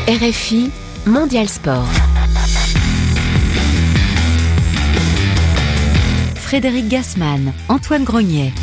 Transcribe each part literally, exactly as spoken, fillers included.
R F I Mondial Sport. Frédéric Gassman, Antoine Grenier.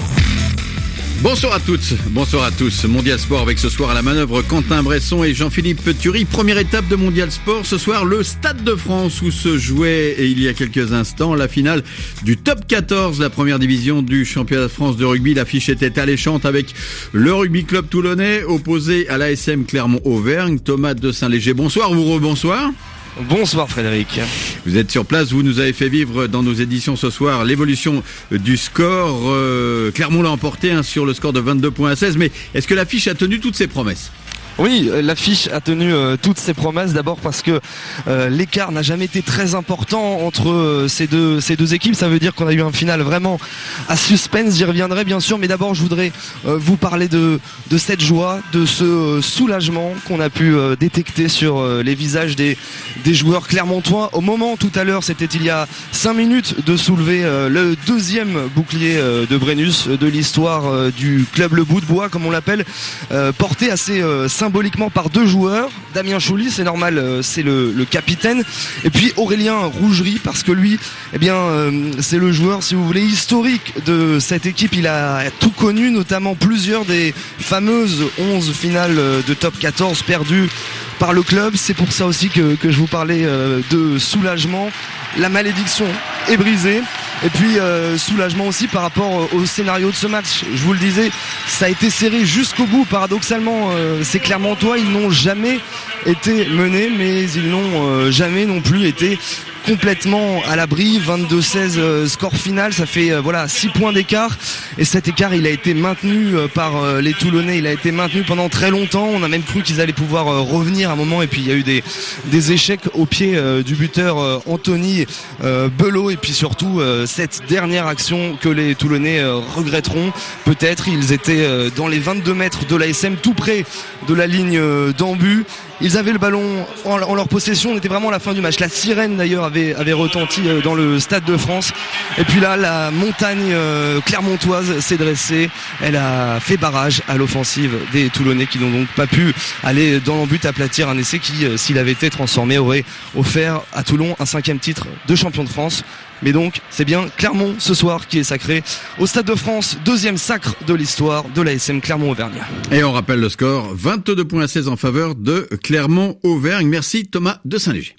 Bonsoir à toutes, bonsoir à tous. Mondial Sport avec ce soir à la manœuvre Quentin Bresson et Jean-Philippe Thury. Première étape de Mondial Sport ce soir, le Stade de France où se jouait et il y a quelques instants la finale du top quatorze, la première division du championnat de France de rugby. L'affiche était alléchante avec le rugby club toulonnais opposé à l'A S M Clermont-Auvergne. Thomas de Saint-Léger, bonsoir ou rebonsoir. Bonsoir Frédéric. Vous êtes sur place, vous nous avez fait vivre dans nos éditions ce soir l'évolution du score. Euh, Clermont l'a emporté hein, sur le score de vingt-deux points à seize, mais est-ce que l'affiche a tenu toutes ses promesses ? Oui, l'affiche a tenu euh, toutes ses promesses. D'abord parce que euh, l'écart n'a jamais été très important entre euh, ces deux ces deux équipes. Ça veut dire qu'on a eu un final vraiment à suspense. J'y reviendrai bien sûr, mais d'abord je voudrais euh, vous parler de de cette joie, de ce euh, soulagement qu'on a pu euh, détecter sur euh, les visages des des joueurs clermontois. Au moment tout à l'heure, c'était il y a cinq minutes, de soulever euh, le deuxième bouclier euh, de Brennus de l'histoire euh, du club Le Bout de Bois, comme on l'appelle, euh, porté assez euh, symboliquement par deux joueurs. Damien Chouli, c'est normal, euh, c'est le, le capitaine, et puis Aurélien Rougerie, parce que lui, eh bien, euh, c'est le joueur, si vous voulez, historique de cette équipe. Il a tout connu, notamment plusieurs des fameuses onze finales de top quatorze perdues par le club. C'est pour ça aussi que, que je vous parlais euh, de soulagement. La malédiction est brisée. Et puis euh, soulagement aussi par rapport au scénario de ce match. Je vous le disais, ça a été serré jusqu'au bout. Paradoxalement, euh, c'est Clermontois, ils n'ont jamais été menés, mais ils n'ont euh, jamais non plus été complètement à l'abri. Vingt-deux seize euh, score final, ça fait euh, voilà six points d'écart, et cet écart il a été maintenu euh, par euh, les Toulonnais, il a été maintenu pendant très longtemps. On a même cru qu'ils allaient pouvoir euh, revenir à un moment, et puis il y a eu des des échecs au pied euh, du buteur euh, Anthony euh, Belot, et puis surtout euh, cette dernière action que les Toulonnais euh, regretteront peut-être. Ils étaient euh, dans les vingt-deux mètres de l'A S M, tout près de la ligne euh, d'en-but. Ils avaient le ballon en, en leur possession, on était vraiment à la fin du match. La sirène d'ailleurs avait, avait retenti dans le Stade de France. Et puis là, la montagne euh, clermontoise s'est dressée. Elle a fait barrage à l'offensive des Toulonnais, qui n'ont donc pas pu aller dans le but aplatir un essai qui, euh, s'il avait été transformé, aurait offert à Toulon un cinquième titre de champion de France. Mais donc, c'est bien Clermont ce soir qui est sacré au Stade de France, deuxième sacre de l'histoire de l'A S M Clermont-Auvergne. Et on rappelle le score, vingt-deux points à seize en faveur de Clermont-Auvergne. Merci Thomas de Saint-Léger.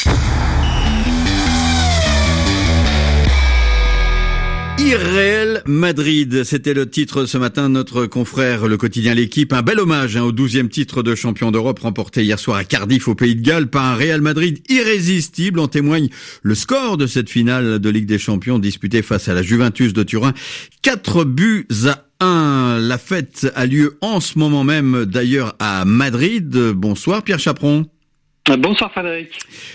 Irréel Madrid, c'était le titre ce matin de notre confrère, le quotidien L'Équipe. Un bel hommage hein, au douzième titre de champion d'Europe remporté hier soir à Cardiff au Pays de Galles par un Real Madrid irrésistible. En témoigne le score de cette finale de Ligue des Champions disputée face à la Juventus de Turin. Quatre buts à un. La fête a lieu en ce moment même d'ailleurs à Madrid. Bonsoir Pierre Chaperon. Bonsoir Frédéric.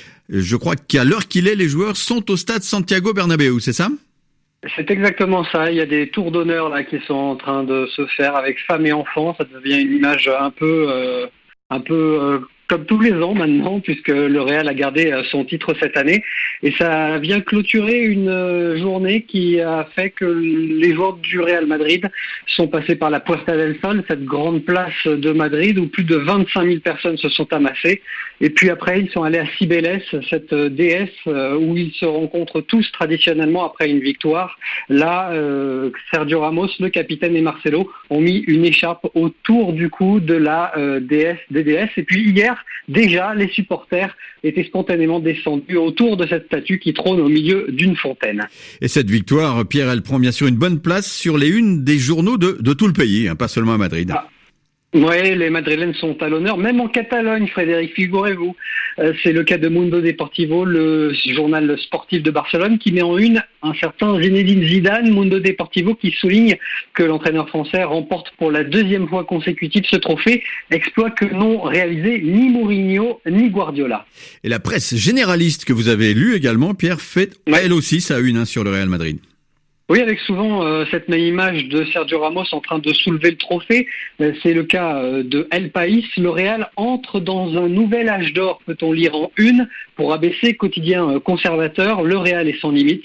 Je crois qu'à l'heure qu'il est, les joueurs sont au stade Santiago Bernabéu, c'est ça ? C'est exactement ça. Il y a des tours d'honneur là qui sont en train de se faire avec femmes et enfants. Ça devient une image un peu, euh, un peu euh, comme tous les ans maintenant, puisque le Real a gardé son titre cette année. Et ça vient clôturer une journée qui a fait que les joueurs du Real Madrid sont passés par la Puerta del Sol, cette grande place de Madrid où plus de vingt-cinq mille personnes se sont amassées. Et puis après, ils sont allés à Cibeles, cette déesse où ils se rencontrent tous traditionnellement après une victoire. Là, euh, Sergio Ramos, le capitaine, et Marcelo ont mis une écharpe autour du cou de la euh, déesse des déesses. Et puis hier, déjà, les supporters étaient spontanément descendus autour de cette statue qui trône au milieu d'une fontaine. Et cette victoire, Pierre, elle prend bien sûr une bonne place sur les unes des journaux de, de tout le pays, hein, pas seulement à Madrid. Ah. Oui, les Madrilènes sont à l'honneur, même en Catalogne, Frédéric, figurez-vous. Euh, c'est le cas de Mundo Deportivo, le journal sportif de Barcelone, qui met en une un certain Zinedine Zidane. Mundo Deportivo qui souligne que l'entraîneur français remporte pour la deuxième fois consécutive ce trophée, exploit que n'ont réalisé ni Mourinho ni Guardiola. Et la presse généraliste que vous avez lue également, Pierre, fait ouais. elle aussi sa une hein, sur le Real Madrid. Oui, avec souvent euh, cette même image de Sergio Ramos en train de soulever le trophée. Euh, c'est le cas euh, de El País. Le Real entre dans un nouvel âge d'or, peut-on lire en une, pour A B C, quotidien euh, conservateur. Le Real est sans limite.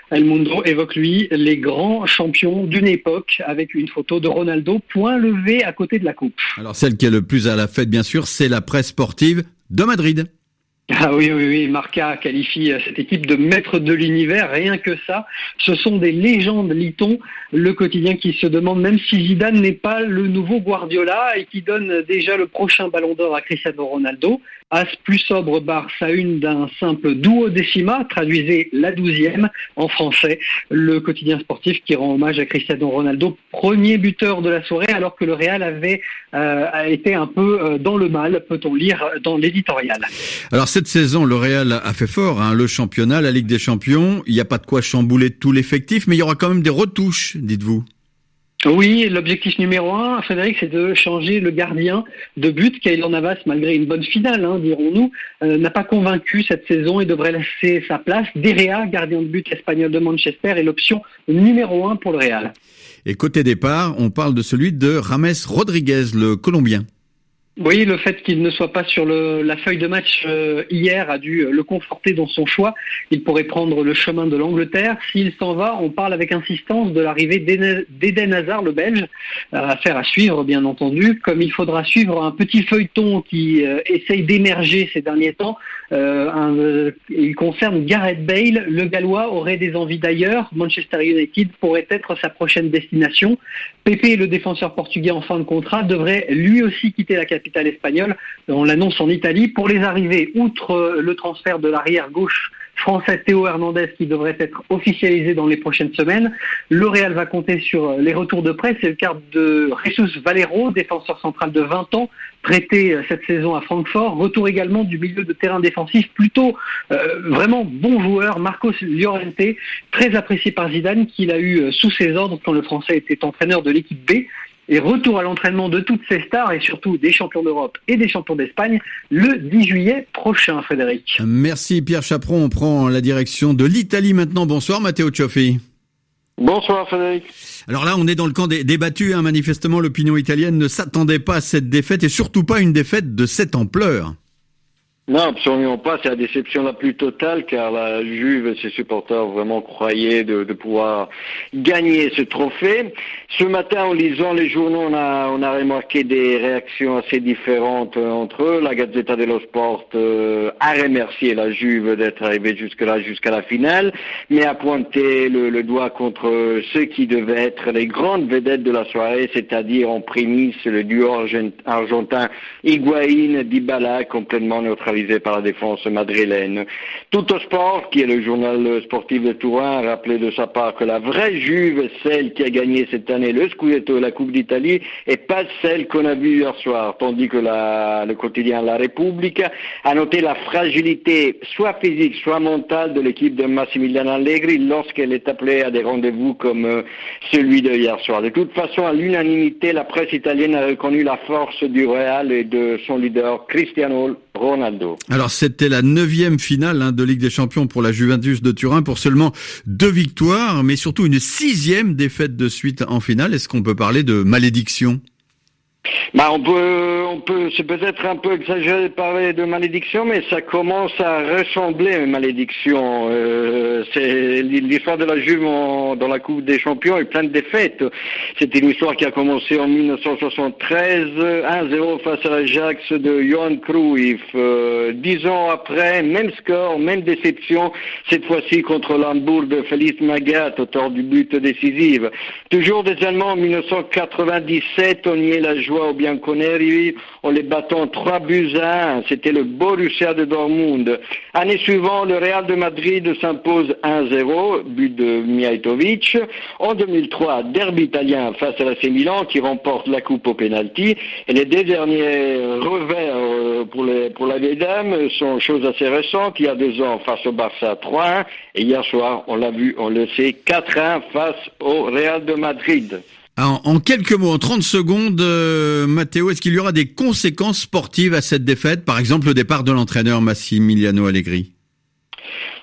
El Mundo évoque, lui, les grands champions d'une époque avec une photo de Ronaldo, point levé à côté de la coupe. Alors celle qui est le plus à la fête, bien sûr, c'est la presse sportive de Madrid. Ah oui, oui, oui, Marca qualifie cette équipe de maître de l'univers, rien que ça. Ce sont des légendes, lit-on, le quotidien qui se demande même si Zidane n'est pas le nouveau Guardiola et qui donne déjà le prochain ballon d'or à Cristiano Ronaldo. As plus sobre barre sa une d'un simple duodécima, traduisez la douzième en français. Le quotidien sportif qui rend hommage à Cristiano Ronaldo, premier buteur de la soirée, alors que le Real avait euh, a été un peu euh, dans le mal, peut-on lire dans l'éditorial. Alors cette saison, le Real a fait fort, hein, le championnat, la Ligue des Champions. Il n'y a pas de quoi chambouler tout l'effectif, mais il y aura quand même des retouches, dites-vous. Oui, l'objectif numéro un, Frédéric, c'est de changer le gardien de but. Keylor Navas, malgré une bonne finale, hein, dirons-nous, euh, n'a pas convaincu cette saison et devrait laisser sa place. Derrea, gardien de but espagnol de Manchester, est l'option numéro un pour le Real. Et côté départ, on parle de celui de James Rodriguez, le Colombien. Oui, le fait qu'il ne soit pas sur le, la feuille de match euh, hier a dû le conforter dans son choix. Il pourrait prendre le chemin de l'Angleterre. S'il s'en va, on parle avec insistance de l'arrivée d'Eden Hazard, le Belge. Euh, affaire à suivre, bien entendu. Comme il faudra suivre un petit feuilleton qui euh, essaye d'émerger ces derniers temps. Euh, un, euh, il concerne Gareth Bale. Le Gallois aurait des envies d'ailleurs. Manchester United pourrait être sa prochaine destination. Pepe, le défenseur portugais en fin de contrat, devrait lui aussi quitter la capitale espagnole. On l'annonce en Italie. Pour les arrivées, outre le transfert de l'arrière gauche français Théo Hernandez qui devrait être officialisé dans les prochaines semaines, le Real va compter sur les retours de presse. C'est le cas de Jesus Valero, défenseur central de vingt ans, prêté cette saison à Francfort. Retour également du milieu de terrain défensif, plutôt euh, vraiment bon joueur, Marcos Llorente, très apprécié par Zidane, qu'il a eu sous ses ordres quand le Français était entraîneur de l'équipe B. Et retour à l'entraînement de toutes ces stars et surtout des champions d'Europe et des champions d'Espagne le dix juillet prochain, Frédéric. Merci Pierre Chaperon. On prend la direction de l'Italie maintenant. Bonsoir Matteo Cioffi. Bonsoir Frédéric. Alors là, on est dans le camp des débattus. Hein. Manifestement, l'opinion italienne ne s'attendait pas à cette défaite et surtout pas à une défaite de cette ampleur. Non, absolument pas. C'est la déception la plus totale car la Juve, ses supporters vraiment croyaient de, de pouvoir gagner ce trophée. Ce matin, en lisant les journaux, on a, on a remarqué des réactions assez différentes entre eux. La Gazzetta dello Sport euh, a remercié la Juve d'être arrivée jusque-là, jusqu'à la finale, mais a pointé le, le doigt contre ceux qui devaient être les grandes vedettes de la soirée, c'est-à-dire en prémisse le duo argentin Higuaín-Dybala, complètement neutralisé par la défense madrilène. Tuttosport, qui est le journal sportif de Turin, a rappelé de sa part que la vraie Juve, celle qui a gagné cette année le Scudetto et la Coupe d'Italie, et pas celle qu'on a vue hier soir, tandis que la, le quotidien La Repubblica a noté la fragilité, soit physique, soit mentale, de l'équipe de Massimiliano Allegri lorsqu'elle est appelée à des rendez-vous comme euh, celui de hier soir. De toute façon, à l'unanimité, la presse italienne a reconnu la force du Real et de son leader Cristiano Ronaldo. Alors c'était la neuvième finale hein, de Ligue des Champions pour la Juventus de Turin pour seulement deux victoires, mais surtout une sixième défaite de suite en finale. Est-ce qu'on peut parler de malédiction ? Bah on peut, on peut, c'est peut-être un peu exagéré de parler de malédiction, mais ça commence à ressembler à une malédiction. Euh, c'est l'histoire de la Juve en, dans la Coupe des Champions est pleine de défaites. C'était une histoire qui a commencé en mille neuf cent soixante-treize, un zéro face à l'Ajax de Johan Cruyff. Euh, dix ans après, même score, même déception, cette fois-ci contre l'Hambourg de Félix Magath, auteur du but décisif. Toujours des Allemands en mille neuf cent quatre-vingt-dix-sept, on y est la joie au Bianconeri, en les battant trois buts à un. C'était le Borussia de Dortmund. Année suivante, le Real de Madrid s'impose un zéro, but de Mijatovic. En deux mille trois, derby italien face à l'A C Milan qui remporte la coupe au penalty. Et les deux derniers revers pour, les, pour la vieille dame sont choses assez récentes. Il y a deux ans face au Barça trois un et hier soir, on l'a vu, on le sait, quatre un face au Real de Madrid. En, en quelques mots, en trente secondes, euh, Matteo, est-ce qu'il y aura des conséquences sportives à cette défaite ? Par exemple, le départ de l'entraîneur Massimiliano Allegri.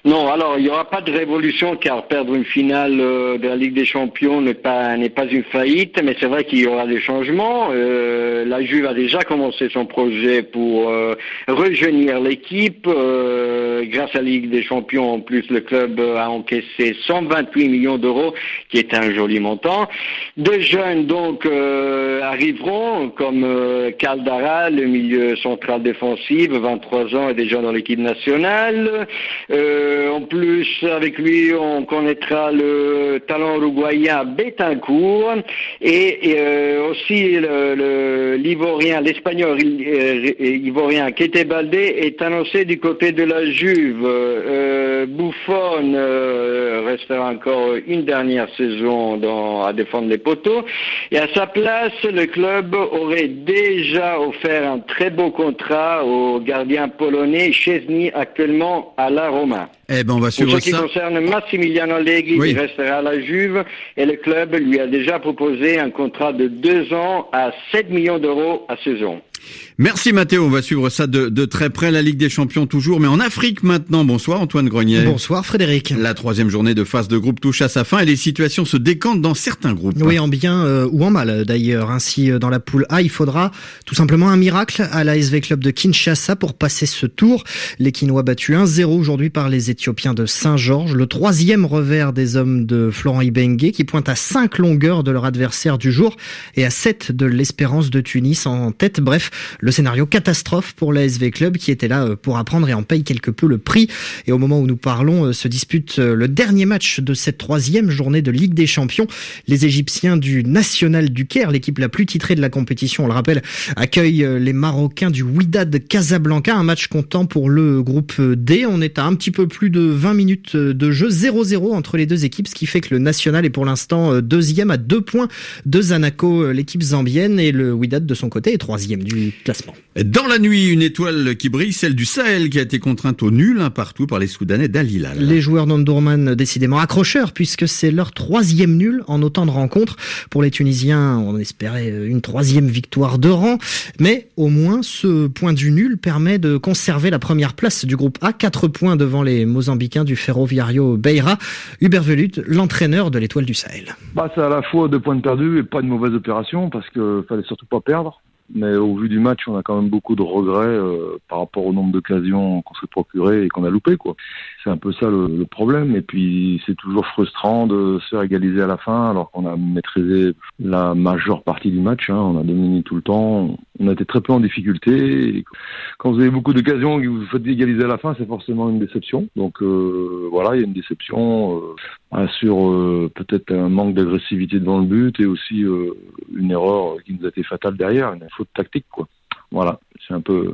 Non, alors il n'y aura pas de révolution car perdre une finale euh, de la Ligue des Champions n'est pas n'est pas une faillite, mais c'est vrai qu'il y aura des changements. Euh, la Juve a déjà commencé son projet pour euh, rejeunir l'équipe. Euh, grâce à la Ligue des Champions, en plus, le club a encaissé cent vingt-huit millions d'euros, qui est un joli montant. Deux jeunes donc euh, arriveront, comme euh, Caldara, le milieu central défensif, vingt-trois ans et déjà dans l'équipe nationale. Euh, En plus, avec lui, on connaîtra le talent uruguayen Betancourt et, et euh, aussi le, le, l'Ivorien, l'Espagnol euh, Ivorien Keita Balde est annoncé du côté de la Juve. Euh, Buffon euh, restera encore une dernière saison dans, à défendre les poteaux. Et à sa place, le club aurait déjà offert un très beau contrat au gardien polonais Szczesny, actuellement à la Roma. Eh ben, on va suivre Pour ce qui ça. concerne Massimiliano Allegri, Oui. il restera à la Juve et le club lui a déjà proposé un contrat de deux ans à sept millions d'euros à saison. Merci Mathéo, on va suivre ça de, de très près, la Ligue des Champions toujours, mais en Afrique maintenant. Bonsoir Antoine Grenier. Bonsoir Frédéric. La troisième journée de phase de groupe touche à sa fin et les situations se décantent dans certains groupes. Oui, en bien euh, ou en mal d'ailleurs. Ainsi, dans la poule A, il faudra tout simplement un miracle à l'A S V Club de Kinshasa pour passer ce tour. Les Kinois battus un zéro aujourd'hui par les Éthiopiens de Saint-Georges. Le troisième revers des hommes de Florent Ibenge qui pointe à cinq longueurs de leur adversaire du jour et à sept de l'Espérance de Tunis en tête. Bref, le scénario catastrophe pour l'A S V Club qui était là pour apprendre et en paye quelque peu le prix. Et au moment où nous parlons, se dispute le dernier match de cette troisième journée de Ligue des Champions. Les Égyptiens du National du Caire, l'équipe la plus titrée de la compétition, on le rappelle, accueillent les Marocains du Wydad Casablanca. Un match comptant pour le groupe D. On est à un petit peu plus de vingt minutes de jeu, zéro zéro entre les deux équipes, ce qui fait que le National est pour l'instant deuxième à deux points de Zanaco, l'équipe zambienne, et le Wydad de son côté est troisième du classement. Dans la nuit, une étoile qui brille, celle du Sahel, qui a été contrainte au nul un partout par les Soudanais d'Al Hilal. Les joueurs d'Omdurman décidément accrocheurs puisque c'est leur troisième nul en autant de rencontres. Pour les Tunisiens, on espérait une troisième victoire de rang, mais au moins ce point du nul permet de conserver la première place du groupe A, quatre points devant les Mozambicains du Ferroviario Beira. Hubert Velud, l'entraîneur de l'Étoile du Sahel. Bah, c'est à la fois deux points de perdus et pas une mauvaise opération parce que fallait surtout pas perdre. Mais au vu du match, on a quand même beaucoup de regrets euh, par rapport au nombre d'occasions qu'on s'est procurées et qu'on a loupé, quoi. C'est un peu ça le, le problème. Et puis c'est toujours frustrant de se faire égaliser à la fin alors qu'on a maîtrisé la majeure partie du match. Hein. On a dominé tout le temps. On a été très peu en difficulté. Et quand vous avez beaucoup d'occasions et que vous vous faites égaliser à la fin, c'est forcément une déception. Donc euh, voilà, il y a une déception euh, sur euh, peut-être un manque d'agressivité devant le but et aussi euh, une erreur qui nous a été fatale derrière, une faute tactique, quoi. Voilà, c'est un peu...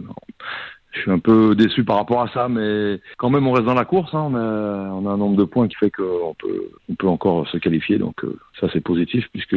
Je suis un peu déçu par rapport à ça, mais quand même on reste dans la course. Hein. On a, on a un nombre de points qui fait qu'on peut, on peut encore se qualifier. Donc euh, ça c'est positif puisque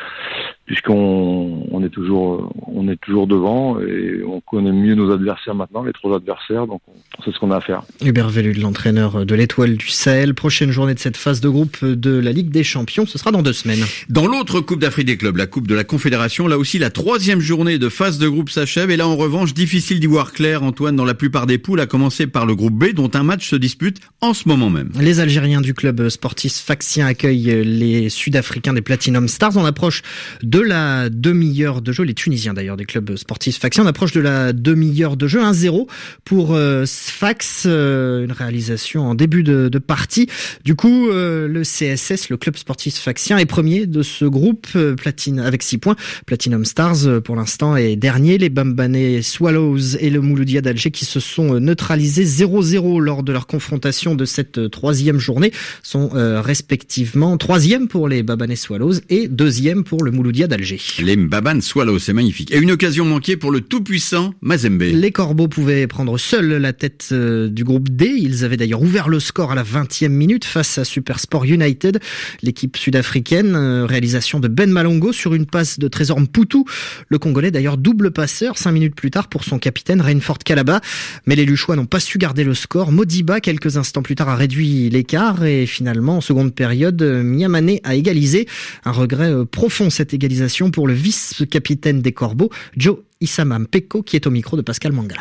puisqu'on on est toujours, on est toujours devant et on connaît mieux nos adversaires maintenant, les trois adversaires. Donc on sait ce qu'on a à faire. Hubert Velud, l'entraîneur de l'Étoile du Sahel. Prochaine journée de cette phase de groupe de la Ligue des Champions, ce sera dans deux semaines. Dans l'autre Coupe d'Afrique des clubs, la Coupe de la Confédération, là aussi la troisième journée de phase de groupe s'achève et là en revanche difficile d'y voir clair, Antoine. Dans la plupart des poules, à commencer par le groupe B, dont un match se dispute en ce moment même. Les Algériens du club sportif Sfaxien accueillent les Sud-Africains des Platinum Stars. On approche de la demi-heure de jeu. Les Tunisiens d'ailleurs des clubs sportifs Sfaxien. On approche de la demi-heure de jeu. un zéro pour euh, Sfax. Euh, une réalisation en début de, de partie. Du coup, euh, le C S S, le club sportif Sfaxien, est premier de ce groupe euh, platine avec six points. Platinum Stars, euh, pour l'instant, est dernier. Les Bambanés Swallows et le Mouloudia d'Alger qui se sont neutralisés zéro zéro lors de leur confrontation de cette troisième journée sont euh, respectivement troisième pour les Babanés Swallows et deuxième pour le Mouloudia d'Alger. Les Mbaban Swallows, c'est magnifique. Et une occasion manquée pour le tout-puissant Mazembe. Les Corbeaux pouvaient prendre seuls la tête euh, du groupe D. Ils avaient d'ailleurs ouvert le score à la vingtième minute face à Supersport United, l'équipe sud-africaine. Euh, réalisation de Ben Malongo sur une passe de Trésor Mputu. Le Congolais d'ailleurs double passeur cinq minutes plus tard pour son capitaine Reinford Kalaba. Mais les Luchois n'ont pas su garder le score. Modiba, quelques instants plus tard, a réduit l'écart et finalement, en seconde période, Miamane a égalisé. Un regret profond, cette égalisation, pour le vice-capitaine des Corbeaux, Joe Issama Mpeko, qui est au micro de Pascal Mangala.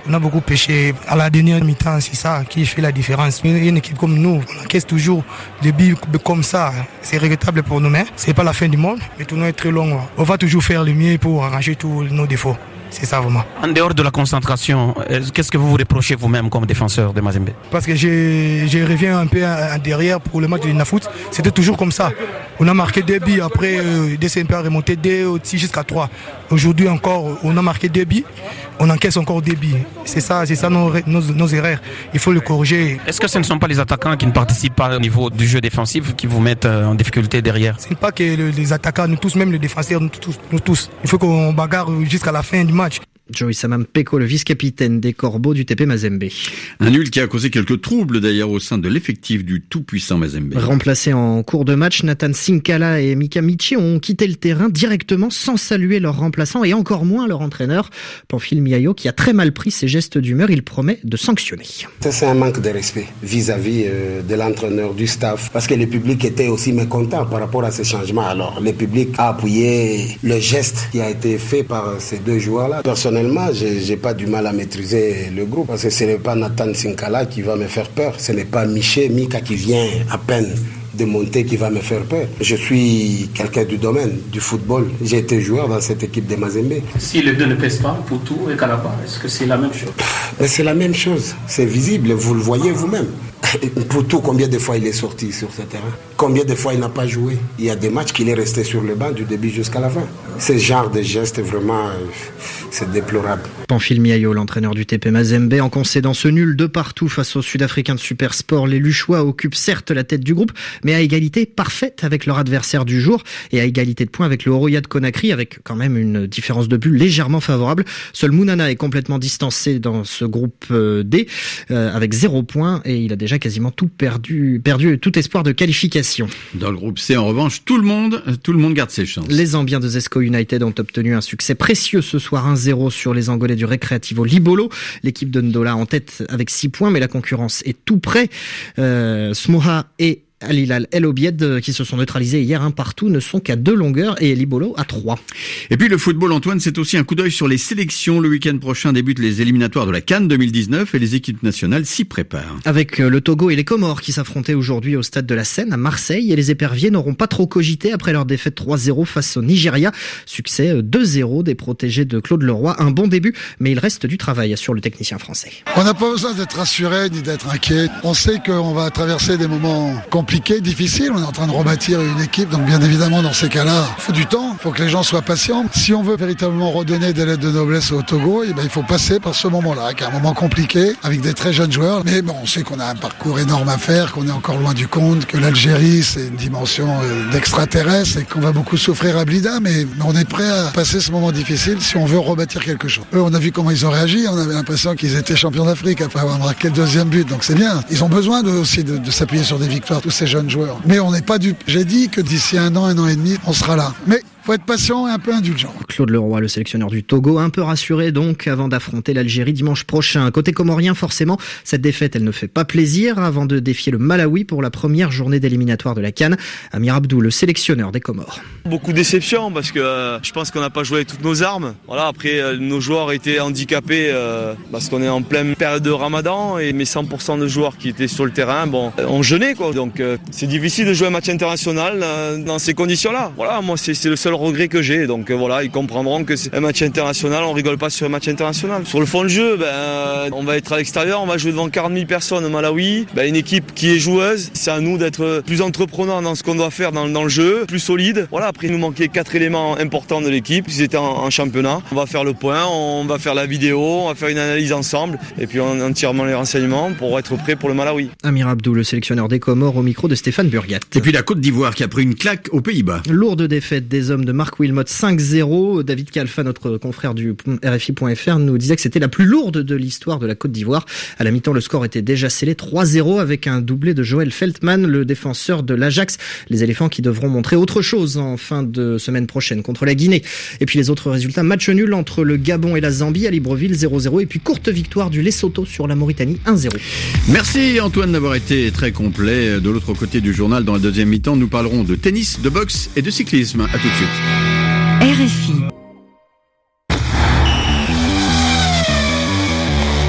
On a beaucoup pêché à la dernière mi-temps, c'est ça qui fait la différence. Une équipe comme nous, on encaisse toujours des buts comme ça. C'est regrettable pour nous, mais c'est pas la fin du monde. Le tournoi est très long. On va toujours faire le mieux pour arranger tous nos défauts. C'est ça vraiment. En dehors de la concentration, qu'est-ce que vous vous reprochez vous-même comme défenseur de Mazembe? Parce que je, je reviens un peu en derrière pour le match de Nafoot. C'était toujours comme ça. On a marqué deux buts, après euh, D C M P a remonté deux aussi jusqu'à trois. Aujourd'hui encore, on a marqué deux buts, on encaisse encore deux buts. C'est ça, c'est ça nos, nos, nos erreurs. Il faut le corriger. Est-ce que ce ne sont pas les attaquants qui ne participent pas au niveau du jeu défensif qui vous mettent en difficulté derrière? Ce n'est pas que les attaquants, nous tous, même les défenseurs, nous tous, nous tous. Il faut qu'on bagarre jusqu'à la fin du match. Joey Samam Peko, le vice-capitaine des Corbeaux du T P Mazembe. Un nul qui a causé quelques troubles d'ailleurs au sein de l'effectif du tout-puissant Mazembe. Remplacés en cours de match, Nathan Sinkala et Mika Michi ont quitté le terrain directement sans saluer leurs remplaçants et encore moins leur entraîneur, Pamphile Miayo, qui a très mal pris ses gestes d'humeur. Il promet de sanctionner. Ça, c'est un manque de respect vis-à-vis de l'entraîneur, du staff, parce que le public était aussi mécontent par rapport à ces changements. Alors, le public a appuyé le geste qui a été fait par ces deux joueurs-là. Personnellement, j'ai, j'ai pas du mal à maîtriser le groupe parce que ce n'est pas Nathan Sinkala qui va me faire peur, ce n'est pas Miché Mika qui vient à peine de monter qui va me faire peur. Je suis quelqu'un du domaine du football. J'ai été joueur dans cette équipe de Mazembe. Si les deux ne pèsent pas, Poutou et Kalaba, est-ce que c'est la même chose? Mais c'est la même chose. C'est visible. Vous le voyez vous-même. Poutou, combien de fois il est sorti sur ce terrain? Combien de fois il n'a pas joué? Il y a des matchs qu'il est resté sur le banc du début jusqu'à la fin. Ce genre de geste, vraiment, c'est déplorable. Pamphile Miayo, l'entraîneur du T P Mazembe, en concédant ce nul de partout face aux Sud-Africains de Supersport, les Luchois occupent certes la tête du groupe, mais à égalité parfaite avec leur adversaire du jour et à égalité de points avec le Oroya de Conakry, avec quand même une différence de but légèrement favorable. Seul Mounana est complètement distancé dans ce groupe D, euh, avec zéro point, et il a déjà quasiment tout perdu, perdu tout espoir de qualification. Dans le groupe C, en revanche, tout le monde, tout le monde garde ses chances. Les Zambiens de Zesco United ont obtenu un succès précieux ce soir, un zéro sur les Angolais du Recreativo Libolo. L'équipe de Ndola en tête avec six points, mais la concurrence est tout près. Euh, Smoha et Al Hilal El Obied, qui se sont neutralisés hier un partout, ne sont qu'à deux longueurs et Libolo à trois. Et puis le football, Antoine, c'est aussi un coup d'œil sur les sélections. Le week-end prochain débutent les éliminatoires de la CAN deux mille dix-neuf et les équipes nationales s'y préparent. Avec le Togo et les Comores qui s'affrontaient aujourd'hui au stade de la Seine à Marseille, et les éperviers n'auront pas trop cogité après leur défaite trois zéro face au Nigeria. Succès deux zéro des protégés de Claude Leroy. Un bon début, mais il reste du travail, assure le technicien français. On n'a pas besoin d'être rassuré ni d'être inquiet. On sait qu'on va traverser des moments compliqués. Compliqué, difficile, on est en train de rebâtir une équipe, donc bien évidemment dans ces cas-là, il faut du temps, il faut que les gens soient patients. Si on veut véritablement redonner des lettres de noblesse au Togo, eh ben, il faut passer par ce moment-là, qui est un moment compliqué, avec des très jeunes joueurs, mais bon, on sait qu'on a un parcours énorme à faire, qu'on est encore loin du compte, que l'Algérie c'est une dimension euh, d'extraterrestre et qu'on va beaucoup souffrir à Blida, mais on est prêt à passer ce moment difficile si on veut rebâtir quelque chose. Eux, on a vu comment ils ont réagi, on avait l'impression qu'ils étaient champions d'Afrique après avoir marqué le deuxième but, donc c'est bien. Ils ont besoin de, aussi de, de s'appuyer sur des victoires, tous ces jeunes joueurs. Mais on n'est pas dupes. J'ai dit que d'ici un an, un an et demi, on sera là. Mais faut être patient et un peu indulgent. Claude Leroy, le sélectionneur du Togo, un peu rassuré donc avant d'affronter l'Algérie dimanche prochain. Côté comorien, forcément, cette défaite, elle ne fait pas plaisir avant de défier le Malawi pour la première journée d'éliminatoire de la CAN. Amir Abdou, le sélectionneur des Comores. Beaucoup de déception parce que euh, je pense qu'on n'a pas joué avec toutes nos armes. Voilà, après, euh, nos joueurs étaient handicapés euh, parce qu'on est en pleine période de Ramadan et mes cent pour cent de joueurs qui étaient sur le terrain, bon, euh, ont jeûné quoi. Donc euh, c'est difficile de jouer un match international euh, dans ces conditions-là. Voilà, moi c'est, c'est le seul regret que j'ai, donc euh, voilà, ils comprendront que c'est un match international, on rigole pas sur un match international. Sur le fond de jeu, ben, euh, on va être à l'extérieur, on va jouer devant quarante mille personnes au Malawi, ben, une équipe qui est joueuse, c'est à nous d'être plus entreprenants dans ce qu'on doit faire dans, dans le jeu, plus solide. Voilà, après il nous manquait quatre éléments importants de l'équipe, ils étaient en, en championnat. On va faire le point, on va faire la vidéo, on va faire une analyse ensemble, et puis on entièrement les renseignements pour être prêt pour le Malawi. Amir Abdou, le sélectionneur des Comores, au micro de Stéphane Burgat. Et puis la Côte d'Ivoire qui a pris une claque aux Pays-Bas. Lourde défaite des hommes de Marc Wilmot, cinq zéro. David Kalfa, notre confrère du R F I point F R, nous disait que c'était la plus lourde de l'histoire de la Côte d'Ivoire. À la mi-temps, le score était déjà scellé trois zéro avec un doublé de Joël Veltman, le défenseur de l'Ajax. Les éléphants qui devront montrer autre chose en fin de semaine prochaine contre la Guinée. Et puis les autres résultats, match nul entre le Gabon et la Zambie à Libreville, zéro zéro. Et puis courte victoire du Lesotho sur la Mauritanie, un zéro. Merci Antoine d'avoir été très complet. De l'autre côté du journal, dans la deuxième mi-temps, nous parlerons de tennis, de boxe et de cyclisme. À tout de suite. R F I.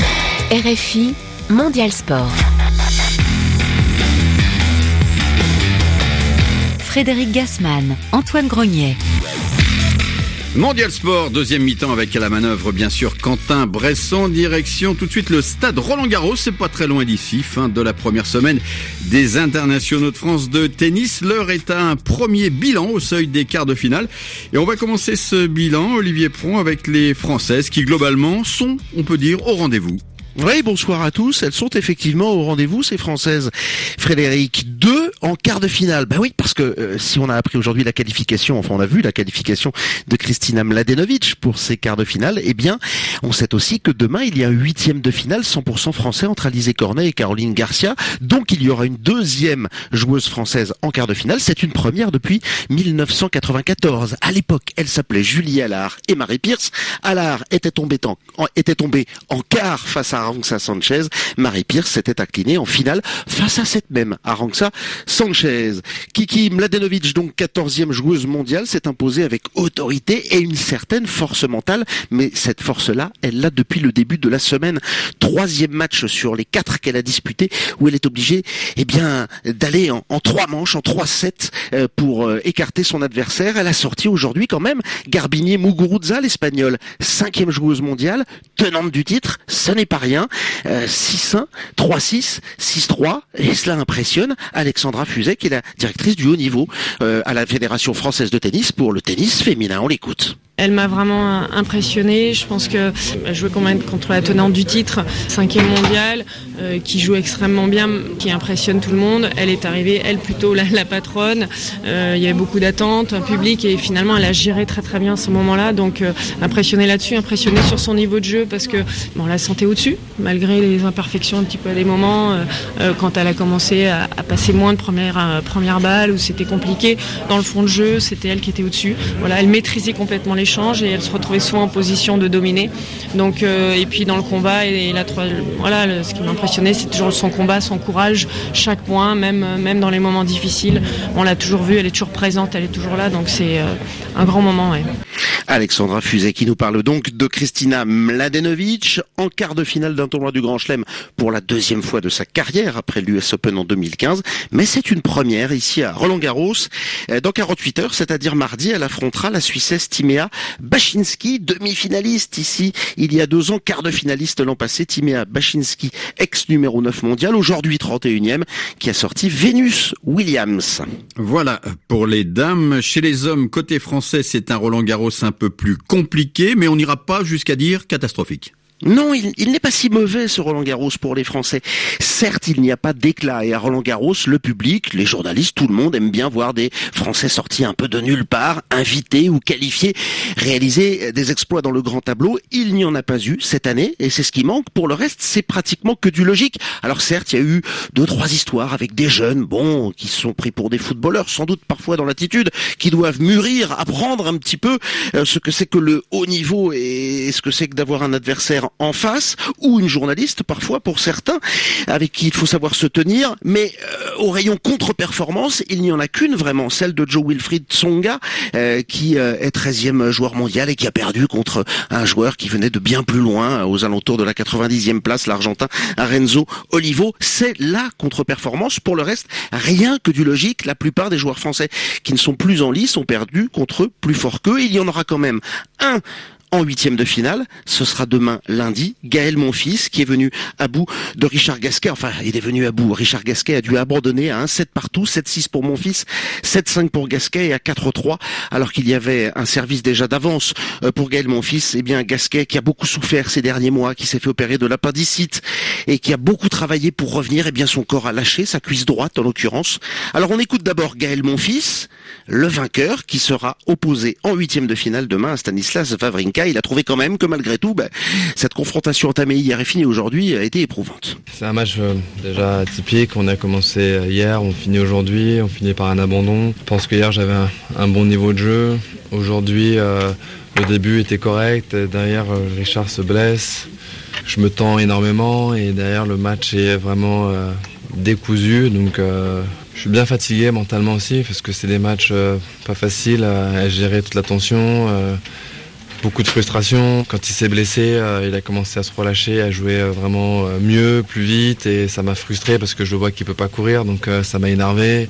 R F I, Mondial Sport. Frédéric Gassman, Antoine Grognet. Mondial Sport, deuxième mi-temps avec à la manœuvre bien sûr Quentin Bresson, direction tout de suite le stade Roland-Garros, c'est pas très loin d'ici, fin de la première semaine des internationaux de France de tennis. L'heure est à un premier bilan au seuil des quarts de finale et on va commencer ce bilan, Olivier Pron, avec les Françaises qui globalement sont, on peut dire, au rendez-vous. Oui, bonsoir à tous. Elles sont effectivement au rendez-vous, ces Françaises. Frédéric, deux en quart de finale. Ben oui, parce que euh, si on a appris aujourd'hui la qualification, enfin on a vu la qualification de Kristina Mladenovic pour ces quarts de finale, eh bien, on sait aussi que demain, il y a un huitième de finale cent pour cent français entre Alizé Cornet et Caroline Garcia. Donc, il y aura une deuxième joueuse française en quart de finale. C'est une première depuis mille neuf cent quatre-vingt-quatorze. À l'époque, elle s'appelait Julie Allard et Marie Pierce. Allard était tombée en, en, était tombée en quart face à Arantxa Sanchez. Marie Pierce s'était inclinée en finale face à cette même Arantxa Sanchez. Kiki Mladenovic, donc quatorzième joueuse mondiale, s'est imposée avec autorité et une certaine force mentale. Mais cette force-là, elle l'a depuis le début de la semaine. Troisième match sur les quatre qu'elle a disputé, où elle est obligée, eh bien, d'aller en, en trois manches, en trois sets, euh, pour euh, écarter son adversaire. Elle a sorti aujourd'hui quand même Garbiñe Muguruza, l'espagnole, cinquième joueuse mondiale, tenante du titre. Ce n'est pas rien. Euh, six un, trois six, six trois, et cela impressionne Alexandra Fuzet, qui est la directrice du haut niveau euh, à la Fédération française de tennis pour le tennis féminin. On l'écoute. Elle m'a vraiment impressionnée. Je pense que elle jouait quand même contre la tenante du titre, cinquième mondiale, euh, qui joue extrêmement bien, qui impressionne tout le monde. Elle est arrivée, elle plutôt la, la patronne. Euh, il y avait beaucoup d'attentes, un public, et finalement elle a géré très très bien ce moment-là. Donc euh, impressionnée là-dessus, impressionnée sur son niveau de jeu, parce que bon, on la sentait au-dessus, malgré les imperfections un petit peu à des moments. Euh, euh, quand elle a commencé à, à passer moins de première euh, première balle, où c'était compliqué, dans le fond de jeu, c'était elle qui était au-dessus. Voilà, elle maîtrisait complètement les et elle se retrouvait souvent en position de dominer. Donc, euh, et puis dans le combat, et, et la, voilà, le, ce qui m'impressionnait, c'est toujours son combat, son courage, chaque point, même, même dans les moments difficiles. On l'a toujours vue, elle est toujours présente, elle est toujours là, donc c'est euh, un grand moment. Ouais. Alexandra Fuzet qui nous parle donc de Kristina Mladenovic en quart de finale d'un tournoi du Grand Chelem pour la deuxième fois de sa carrière après l'U S Open en deux mille quinze. Mais c'est une première ici à Roland-Garros. Dans quarante-huit heures, c'est-à-dire mardi, elle affrontera la Suissesse Timea Bacsinszky, demi-finaliste ici il y a deux ans, quart de finaliste l'an passé. Timea Bacsinszky, ex numéro neuf mondial, aujourd'hui trente et unième, qui a sorti Venus Williams. Voilà pour les dames. Chez les hommes, côté français, c'est un Roland-Garros un peu plus compliqué, mais on n'ira pas jusqu'à dire catastrophique. Non, il, il n'est pas si mauvais ce Roland-Garros pour les Français. Certes, il n'y a pas d'éclat, et à Roland-Garros, le public, les journalistes, tout le monde aime bien voir des Français sortis un peu de nulle part, invités ou qualifiés, réaliser des exploits dans le grand tableau. Il n'y en a pas eu cette année, et c'est ce qui manque. Pour le reste, c'est pratiquement que du logique. Alors certes, il y a eu deux, trois histoires avec des jeunes, bon, qui se sont pris pour des footballeurs, sans doute parfois dans l'attitude, qui doivent mûrir, apprendre un petit peu euh, ce que c'est que le haut niveau et ce que c'est que d'avoir un adversaire en face, ou une journaliste parfois pour certains, avec qui il faut savoir se tenir. Mais euh, au rayon contre-performance, il n'y en a qu'une vraiment, celle de Jo-Wilfried Tsonga, euh, qui euh, est treizième joueur mondial et qui a perdu contre un joueur qui venait de bien plus loin, aux alentours de la quatre-vingt-dixième place, l'Argentin Arenzo Olivo. C'est la contre-performance. Pour le reste, rien que du logique. La plupart des joueurs français qui ne sont plus en lice ont perdu contre plus fort qu'eux. Il y en aura quand même un en huitième de finale. Ce sera demain lundi. Gaël Monfils, qui est venu à bout de Richard Gasquet. Enfin, il est venu à bout. Richard Gasquet a dû abandonner à un sept partout, sept six pour Monfils, sept cinq pour Gasquet et à quatre trois, alors qu'il y avait un service déjà d'avance pour Gaël Monfils. Eh bien, Gasquet, qui a beaucoup souffert ces derniers mois, qui s'est fait opérer de l'appendicite et qui a beaucoup travaillé pour revenir, eh bien, son corps a lâché, sa cuisse droite en l'occurrence. Alors, on écoute d'abord Gaël Monfils, le vainqueur, qui sera opposé en huitième de finale demain à Stanislas Wawrinka. Il a trouvé quand même que malgré tout, bah, cette confrontation entamée hier et finie aujourd'hui a été éprouvante. C'est un match euh, déjà atypique. On a commencé hier, on finit aujourd'hui, on finit par un abandon. Je pense que hier j'avais un, un bon niveau de jeu. Aujourd'hui, euh, le début était correct. Derrière, euh, Richard se blesse. Je me tends énormément et derrière le match est vraiment euh, décousu. Donc euh, je suis bien fatigué mentalement aussi parce que c'est des matchs euh, pas faciles à, à gérer toute la tension. Euh, beaucoup de frustration. Quand il s'est blessé, euh, il a commencé à se relâcher, à jouer euh, vraiment euh, mieux, plus vite, et ça m'a frustré parce que je vois qu'il peut pas courir, donc euh, ça m'a énervé.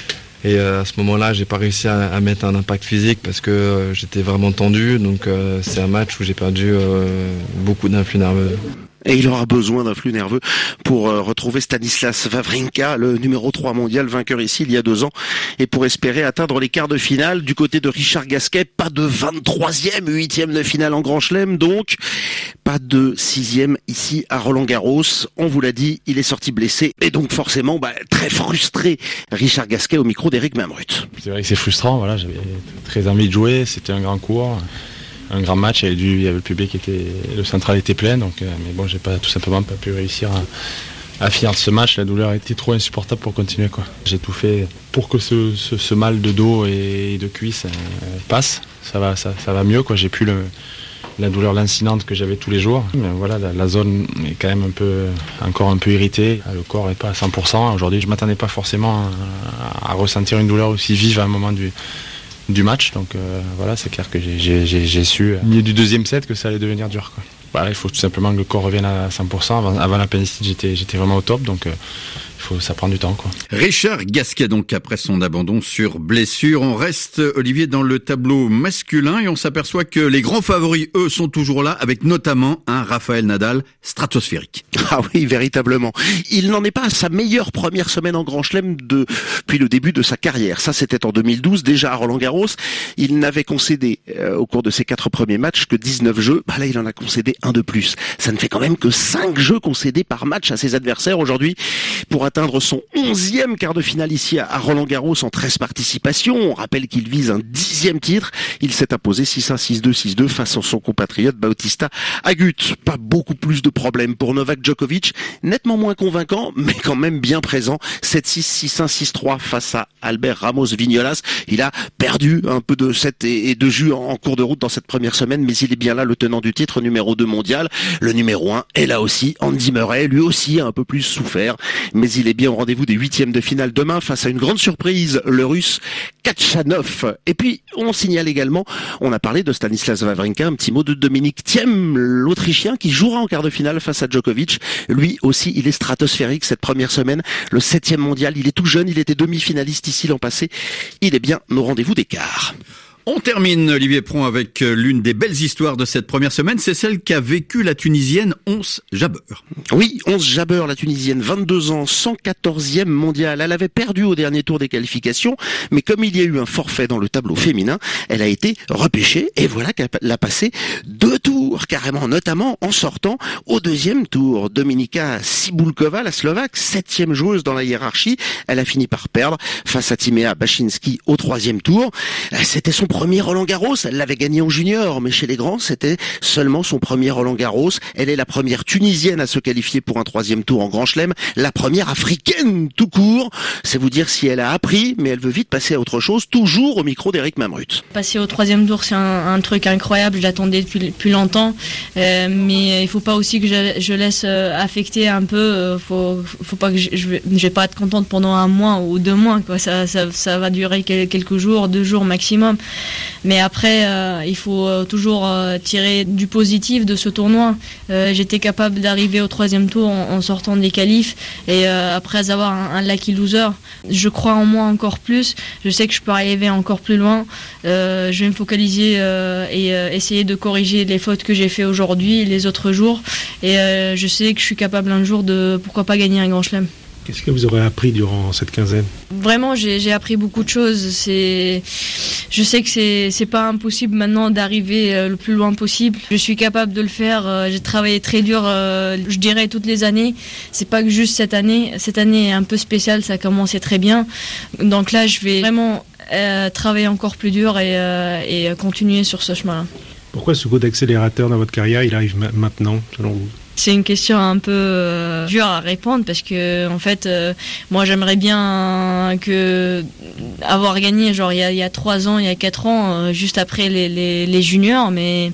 Et euh, à ce moment-là, j'ai pas réussi à, à mettre un impact physique parce que euh, j'étais vraiment tendu. Donc euh, c'est un match où j'ai perdu euh, beaucoup d'influx nerveux. Et il aura besoin d'un flux nerveux pour euh, retrouver Stanislas Wawrinka, le numéro trois mondial, vainqueur ici il y a deux ans, et pour espérer atteindre les quarts de finale. Du côté de Richard Gasquet, pas de vingt-troisième, huitième de finale en Grand Chelem, donc pas de sixième ici à Roland-Garros. On vous l'a dit, il est sorti blessé, et donc forcément bah, très frustré. Richard Gasquet au micro d'Éric Mamrut. C'est vrai que c'est frustrant, voilà, j'avais très envie de jouer, c'était un grand cours. Un grand match, il y avait, du, il y avait le public, était, le central était plein, donc, euh, mais bon, j'ai pas, tout simplement pas pu réussir à, à finir ce match. La douleur était trop insupportable pour continuer, quoi. J'ai tout fait pour que ce, ce, ce mal de dos et de cuisse euh, passe. Ça va, ça, ça va mieux, quoi. J'ai plus le, la douleur lancinante que j'avais tous les jours. Mais voilà, la, la zone est quand même un peu, encore un peu irritée. Le corps n'est pas à cent pour cent. Aujourd'hui, je m'attendais pas forcément à, à ressentir une douleur aussi vive à un moment du du match, donc euh, voilà, c'est clair que j'ai, j'ai, j'ai su au milieu du deuxième set que ça allait devenir dur, quoi. Voilà, il faut tout simplement que le corps revienne à cent pour cent. Avant, avant l'appendicite, j'étais, j'étais vraiment au top, donc euh, il faut, ça prend du temps, quoi. Richard Gasquet, donc, après son abandon sur blessure. On reste, Olivier, dans le tableau masculin et on s'aperçoit que les grands favoris, eux, sont toujours là, avec notamment un Rafael Nadal stratosphérique. Ah oui, véritablement. Il n'en est pas à sa meilleure première semaine en Grand Chelem depuis le début de sa carrière. Ça, c'était en deux mille douze, déjà à Roland-Garros. Il n'avait concédé euh, au cours de ses quatre premiers matchs que dix-neuf jeux. Bah là, il en a concédé un de plus. Ça ne fait quand même que cinq jeux concédés par match à ses adversaires aujourd'hui pour atteindre son onzième quart de finale ici à Roland-Garros en treize participations. On rappelle qu'il vise un dixième titre. Il s'est imposé six un, six deux, six deux face à son compatriote Bautista Agut. Pas beaucoup plus de problèmes pour Novak Djokovic, nettement moins convaincant, mais quand même bien présent. sept six, six un, six trois face à Albert Ramos Vignolas. Il a perdu un peu de set et de jus en cours de route dans cette première semaine, mais il est bien là, le tenant du titre, numéro deux mondial. Le numéro un est là aussi, Andy Murray, lui aussi a un peu plus souffert, mais il est bien au rendez-vous des huitièmes de finale demain face à une grande surprise, le russe Kachanov. Et puis, on signale également, on a parlé de Stanislas Wawrinka, un petit mot de Dominic Thiem, l'Autrichien, qui jouera en quart de finale face à Djokovic. Lui aussi, il est stratosphérique cette première semaine, le septième mondial. Il est tout jeune, il était demi-finaliste ici l'an passé. Il est bien au rendez-vous des quarts. On termine, Olivier Pron, avec l'une des belles histoires de cette première semaine, c'est celle qu'a vécue la Tunisienne Ons Jabeur. Oui, Ons Jabeur, la Tunisienne, vingt-deux ans, cent quatorzième mondiale. Elle avait perdu au dernier tour des qualifications, mais comme il y a eu un forfait dans le tableau féminin, elle a été repêchée, et voilà qu'elle a passé deux tours, carrément, notamment en sortant au deuxième tour. Dominika Cibulkova, la Slovaque, septième joueuse dans la hiérarchie, elle a fini par perdre face à Timea Bachinski au troisième tour. C'était son premier Roland-Garros, elle l'avait gagné en junior, mais chez les grands, c'était seulement son premier Roland-Garros. Elle est la première Tunisienne à se qualifier pour un troisième tour en Grand Chelem, la première africaine tout court. C'est vous dire si elle a appris, mais elle veut vite passer à autre chose, toujours au micro d'Éric Mamrut. Passer au troisième tour, c'est un, un truc incroyable, je l'attendais depuis, depuis longtemps, euh, mais il faut pas aussi que je, je laisse euh, affecter un peu, euh, faut, faut pas que je, je, vais, je vais pas être contente pendant un mois ou deux mois, quoi. Ça, ça, ça va durer quelques jours, deux jours maximum. Mais après, euh, il faut euh, toujours euh, tirer du positif de ce tournoi. Euh, j'étais capable d'arriver au troisième tour en, en sortant des qualifs et euh, après avoir un, un lucky loser. Je crois en moi encore plus. Je sais que je peux arriver encore plus loin. Euh, je vais me focaliser euh, et euh, essayer de corriger les fautes que j'ai fait aujourd'hui et les autres jours. Et euh, je sais que je suis capable un jour de, pourquoi pas, gagner un Grand Chelem. Qu'est-ce que vous aurez appris durant cette quinzaine ? Vraiment, j'ai, j'ai appris beaucoup de choses. C'est, je sais que c'est, c'est pas impossible maintenant d'arriver euh, le plus loin possible. Je suis capable de le faire. Euh, j'ai travaillé très dur, euh, je dirais, toutes les années. C'est pas que juste cette année. Cette année est un peu spéciale, ça a commencé très bien. Donc là, je vais vraiment euh, travailler encore plus dur et, euh, et continuer sur ce chemin-là. Pourquoi ce coup d'accélérateur dans votre carrière, il arrive ma- maintenant, selon vous ? C'est une question un peu euh, dure à répondre parce que en fait euh, moi j'aimerais bien que avoir gagné genre il y a, il y a trois ans, il y a quatre ans, euh, juste après les, les, les juniors, mais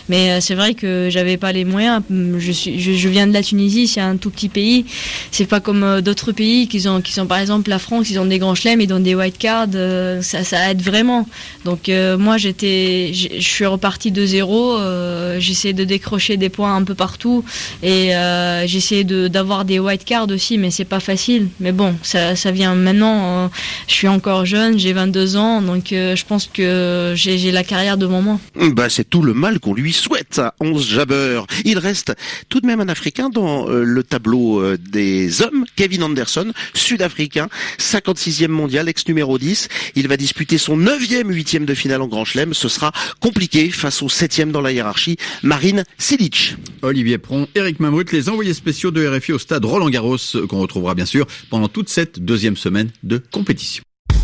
Mais euh, c'est vrai que j'avais pas les moyens. Je suis, je, je viens de la Tunisie, c'est un tout petit pays. C'est pas comme euh, d'autres pays qui ont, qui sont par exemple la France, ils ont des grands chelems, ils ont des white cards. Euh, ça, ça aide vraiment. Donc euh, moi, j'étais, je suis reparti de zéro. Euh, j'essayais de décrocher des points un peu partout et euh, j'essayais de d'avoir des white cards aussi, mais c'est pas facile. Mais bon, ça, ça vient maintenant. Euh, je suis encore jeune, j'ai vingt-deux ans, donc euh, je pense que j'ai, j'ai la carrière devant moi. Bah, c'est tout le mal qu'on lui souhaite à Ons Jabeur. Il reste tout de même un Africain dans euh, le tableau euh, des hommes. Kevin Anderson, Sud-Africain, cinquante-sixième mondial, ex-numéro dix. Il va disputer son neuvième huitième de finale en Grand Chelem. Ce sera compliqué face au septième dans la hiérarchie, Marin Cilic. Olivier Pron, Eric Mamrut, les envoyés spéciaux de R F I au stade Roland-Garros, qu'on retrouvera bien sûr pendant toute cette deuxième semaine de compétition.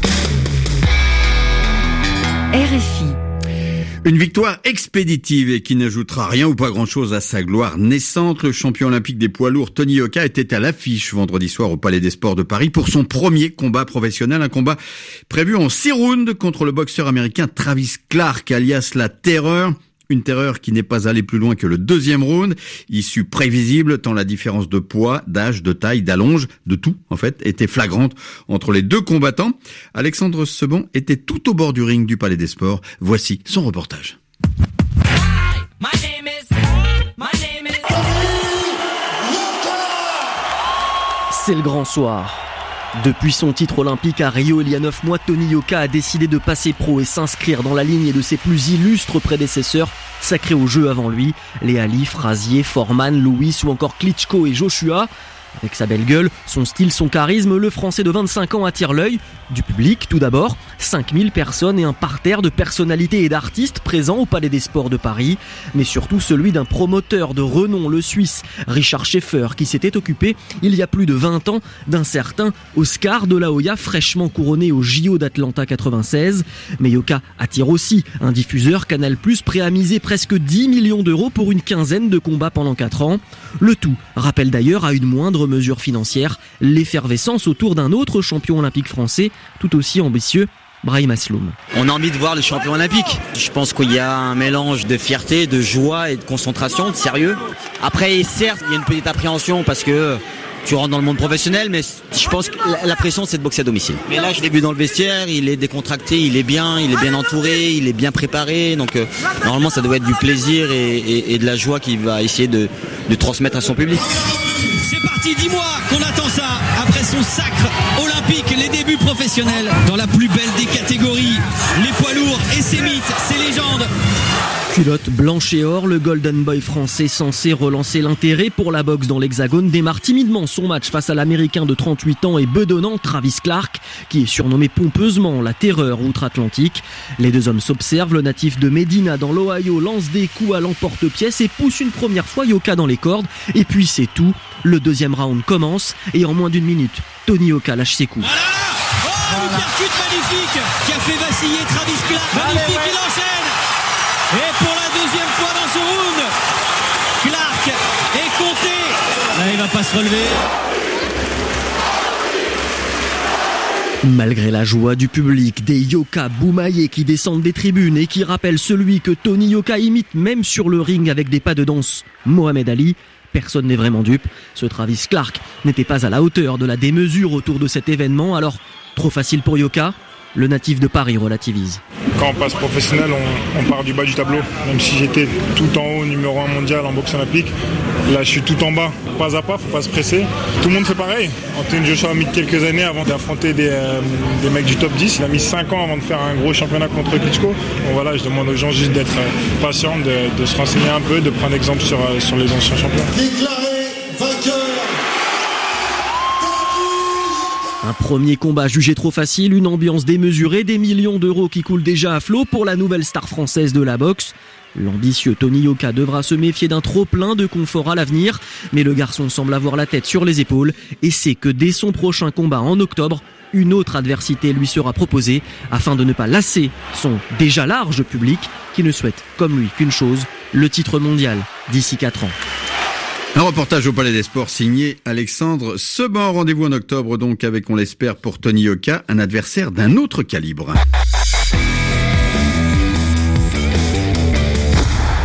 R F I. Une victoire expéditive et qui n'ajoutera rien ou pas grand-chose à sa gloire naissante. Le champion olympique des poids lourds Tony Yoka était à l'affiche vendredi soir au Palais des Sports de Paris pour son premier combat professionnel. Un combat prévu en six rounds contre le boxeur américain Travis Clark, alias la Terreur. Une terreur qui n'est pas allée plus loin que le deuxième round, issue prévisible tant la différence de poids, d'âge, de taille, d'allonge, de tout en fait, était flagrante entre les deux combattants. Alexandre Sebon était tout au bord du ring du Palais des Sports. Voici son reportage. C'est le grand soir. Depuis son titre olympique à Rio il y a neuf mois, Tony Yoka a décidé de passer pro et s'inscrire dans la lignée de ses plus illustres prédécesseurs, sacrés au jeu avant lui, les Ali, Frazier, Foreman, Lewis ou encore Klitschko et Joshua. Avec sa belle gueule, son style, son charisme, le Français de vingt-cinq ans attire l'œil du public tout d'abord. cinq mille personnes et un parterre de personnalités et d'artistes présents au Palais des Sports de Paris. Mais surtout celui d'un promoteur de renom, le Suisse Richard Schaeffer, qui s'était occupé il y a plus de vingt ans d'un certain Oscar de la Hoya, fraîchement couronné au J O d'Atlanta quatre-vingt-seize. Mais Yoka attire aussi un diffuseur, Canal+, prêt à miser presque dix millions d'euros pour une quinzaine de combats pendant quatre ans. Le tout rappelle d'ailleurs à une moindre mesure financière l'effervescence autour d'un autre champion olympique français tout aussi ambitieux, Brahim Asloum. On a envie de voir le champion olympique. Je pense qu'il y a un mélange de fierté, de joie et de concentration, de sérieux. Après, certes, il y a une petite appréhension parce que tu rentres dans le monde professionnel, mais je pense que la pression, c'est de boxer à domicile. Mais là, je l'ai vu dans le vestiaire, il est décontracté, il est bien, il est bien entouré, il est bien préparé. Donc, euh, normalement, ça doit être du plaisir et, et, et de la joie qu'il va essayer de, de transmettre à son public. C'est parti, dix mois qu'on attend ça, après son sacre olympique, les débuts professionnels dans la plus belle des catégories, les poids lourds et ses mythes, ses légendes. Culotte blanche et or, le Golden Boy français censé relancer l'intérêt pour la boxe dans l'Hexagone démarre timidement son match face à l'Américain de trente-huit ans et bedonnant Travis Clark, qui est surnommé pompeusement la Terreur outre-Atlantique. Les deux hommes s'observent, le natif de Medina dans l'Ohio lance des coups à l'emporte-pièce et pousse une première fois Yoka dans les cordes, et puis c'est tout. Le deuxième round commence et en moins d'une minute, Tony Yoka lâche ses coups. Voilà. Oh, le percute magnifique qui a fait vaciller Travis Clark. Magnifique, il enchaîne. Et pour la deuxième fois dans ce round, Clark est compté. Là, il va pas se relever. Malgré la joie du public, des Yoka boumaillés qui descendent des tribunes et qui rappellent celui que Tony Yoka imite même sur le ring avec des pas de danse, Mohamed Ali, personne n'est vraiment dupe. Ce Travis Clark n'était pas à la hauteur de la démesure autour de cet événement, alors trop facile pour Yoka. Le natif de Paris relativise. Quand on passe professionnel, on, on part du bas du tableau. Même si j'étais tout en haut, numéro un mondial en boxe olympique, là je suis tout en bas. Pas à pas, faut pas se presser. Tout le monde fait pareil. Anthony Joshua a mis quelques années avant d'affronter des, euh, des mecs du top dix. Il a mis cinq ans avant de faire un gros championnat contre Klitschko. Donc voilà, je demande aux gens juste d'être euh, patients, de, de se renseigner un peu, de prendre exemple sur, euh, sur les anciens champions. Déclaré vainqueur. Un premier combat jugé trop facile, une ambiance démesurée, des millions d'euros qui coulent déjà à flot pour la nouvelle star française de la boxe. L'ambitieux Tony Yoka devra se méfier d'un trop-plein de confort à l'avenir, mais le garçon semble avoir la tête sur les épaules et sait que dès son prochain combat en octobre, une autre adversité lui sera proposée afin de ne pas lasser son déjà large public qui ne souhaite comme lui qu'une chose, le titre mondial d'ici quatre ans. Un reportage au Palais des Sports signé Alexandre Sebon. Rendez-vous en octobre donc avec, on l'espère pour Tony Yoka, un adversaire d'un autre calibre.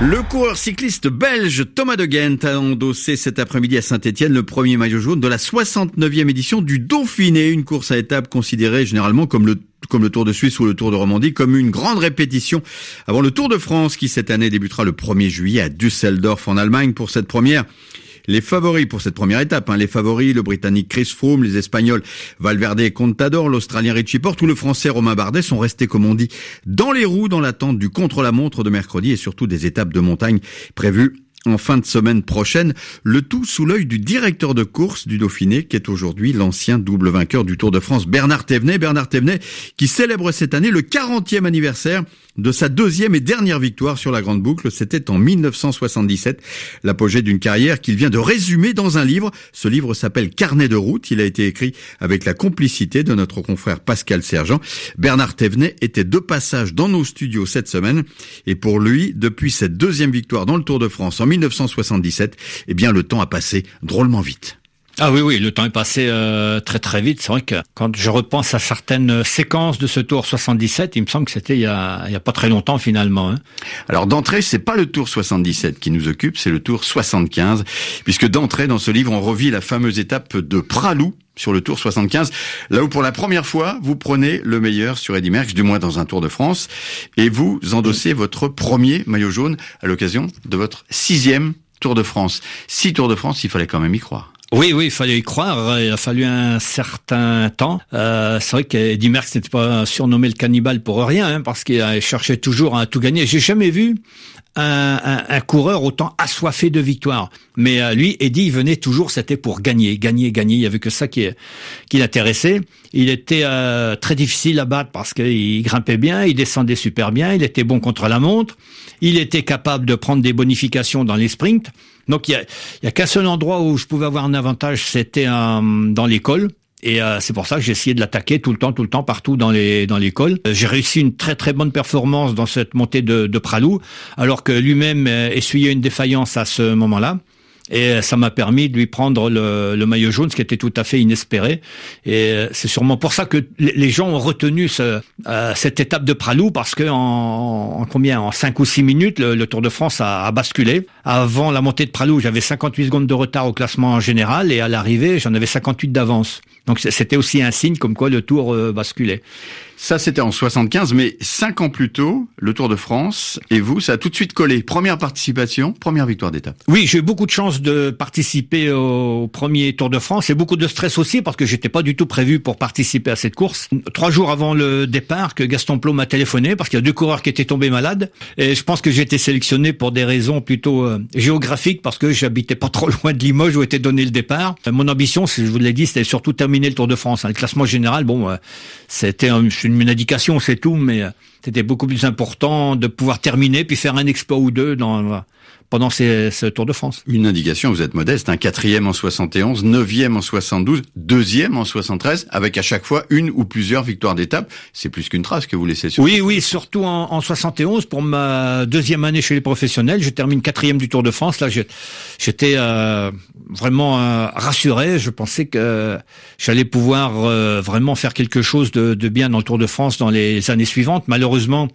Le coureur cycliste belge Thomas de Gendt a endossé cet après-midi à Saint-Etienne le premier maillot jaune de la soixante-neuvième édition du Dauphiné, une course à étapes considérée généralement comme le comme le Tour de Suisse ou le Tour de Romandie, comme une grande répétition avant le Tour de France qui cette année débutera le premier juillet à Düsseldorf en Allemagne. Pour cette première, les favoris pour cette première étape, hein, les favoris, le Britannique Chris Froome, les Espagnols Valverde et Contador, l'Australien Richie Porte ou le Français Romain Bardet sont restés, comme on dit, dans les roues dans l'attente du contre-la-montre de mercredi et surtout des étapes de montagne prévues en fin de semaine prochaine, le tout sous l'œil du directeur de course du Dauphiné, qui est aujourd'hui l'ancien double vainqueur du Tour de France, Bernard Thévenet. Bernard Thévenet, qui célèbre cette année le quarantième anniversaire de sa deuxième et dernière victoire sur la Grande Boucle. C'était en mille neuf cent soixante-dix-sept, l'apogée d'une carrière qu'il vient de résumer dans un livre. Ce livre s'appelle Carnet de route. Il a été écrit avec la complicité de notre confrère Pascal Sergent. Bernard Thévenet était de passage dans nos studios cette semaine. Et pour lui, depuis cette deuxième victoire dans le Tour de France en mille neuf cent soixante-dix-sept, eh bien, le temps a passé drôlement vite. Ah oui, oui, le temps est passé euh, très très vite. C'est vrai que quand je repense à certaines séquences de ce Tour soixante-dix-sept, il me semble que c'était il y a, il y a pas très longtemps finalement. Hein. Alors d'entrée, c'est pas le Tour soixante-dix-sept qui nous occupe, c'est le Tour soixante-quinze, puisque d'entrée dans ce livre, on revit la fameuse étape de Pralou sur le Tour soixante-quinze, là où pour la première fois, vous prenez le meilleur sur Eddy Merckx, du moins dans un Tour de France, et vous endossez votre premier maillot jaune à l'occasion de votre sixième Tour de France. Six Tours de France, il fallait quand même y croire. Oui, oui, il fallait y croire. Il a fallu un certain temps. Euh, c'est vrai qu'Eddy Merckx n'était pas surnommé le cannibale pour rien, hein, parce qu'il cherchait toujours à tout gagner. J'ai jamais vu un, un, un coureur autant assoiffé de victoire. Mais euh, lui, Eddy, il venait toujours, c'était pour gagner, gagner, gagner. Il y avait que ça qui, qui l'intéressait. Il était euh, très difficile à battre parce qu'il grimpait bien, il descendait super bien, il était bon contre la montre, il était capable de prendre des bonifications dans les sprints. Donc il y a, il y a qu'un seul endroit où je pouvais avoir un avantage, c'était euh, dans l'école. Et euh, c'est pour ça que j'ai essayé de l'attaquer tout le temps, tout le temps, partout dans les dans l'école. Euh, j'ai réussi une très très bonne performance dans cette montée de, de Pralou, alors que lui-même euh, essuyait une défaillance à ce moment-là. Et ça m'a permis de lui prendre le, le maillot jaune, ce qui était tout à fait inespéré. Et c'est sûrement pour ça que les gens ont retenu ce, euh, cette étape de Pralou, parce que en, en combien, en cinq ou six minutes, le, le Tour de France a, a basculé. Avant la montée de Pralou, j'avais cinquante-huit secondes de retard au classement général, et à l'arrivée, j'en avais cinquante-huit d'avance. Donc c'était aussi un signe comme quoi le Tour euh, basculait. Ça, c'était en soixante-quinze, mais cinq ans plus tôt, le Tour de France, et vous, ça a tout de suite collé. Première participation, première victoire d'étape. Oui, j'ai eu beaucoup de chance de participer au premier Tour de France, et beaucoup de stress aussi, parce que j'étais pas du tout prévu pour participer à cette course. Trois jours avant le départ, que Gaston Plot m'a téléphoné, parce qu'il y a deux coureurs qui étaient tombés malades, et je pense que j'ai été sélectionné pour des raisons plutôt euh, géographiques, parce que j'habitais pas trop loin de Limoges où était donné le départ. Mon ambition, je vous l'ai dit, c'était surtout terminer le Tour de France. Le classement général, bon, euh, c'était un une, une indication, c'est tout, mais c'était beaucoup plus important de pouvoir terminer puis faire un exploit ou deux dans pendant ces, ce Tour de France. Une indication, vous êtes modeste, un quatrième en soixante et onze, neuvième en soixante-douze, deuxième en soixante-treize, avec à chaque fois une ou plusieurs victoires d'étape. C'est plus qu'une trace que vous laissez sur. Oui, oui, surtout en, en soixante et onze, pour ma deuxième année chez les professionnels, je termine quatrième du Tour de France. Là, j'étais euh, vraiment euh, rassuré. Je pensais que j'allais pouvoir euh, vraiment faire quelque chose de, de bien dans le Tour de France dans les années suivantes. Malheureusement,